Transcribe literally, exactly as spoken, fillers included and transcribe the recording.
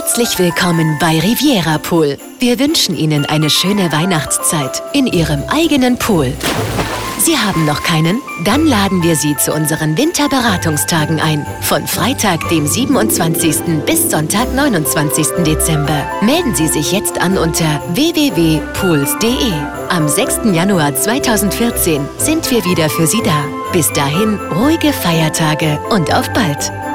Herzlich willkommen bei Riviera Pool. Wir wünschen Ihnen eine schöne Weihnachtszeit in Ihrem eigenen Pool. Sie haben noch keinen? Dann laden wir Sie zu unseren Winterberatungstagen ein. Von Freitag, dem siebenundzwanzigsten bis Sonntag, neunundzwanzigsten Dezember. Melden Sie sich jetzt an unter w w w punkt pools punkt de. Am sechsten Januar zweitausendvierzehn sind wir wieder für Sie da. Bis dahin ruhige Feiertage und auf bald!